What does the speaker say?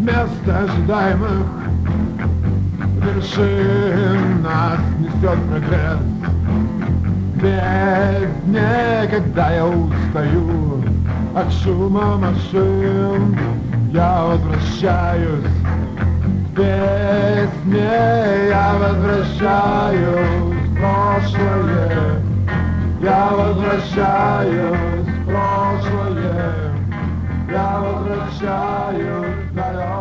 Вместо ожидаемых вершин нас несет прогресс. Без дней, когда я устаю от шума машин, я возвращаюсь к песне, я возвращаюсь в прошлое, я возвращаюсь в прошлое, я возвращаюсь в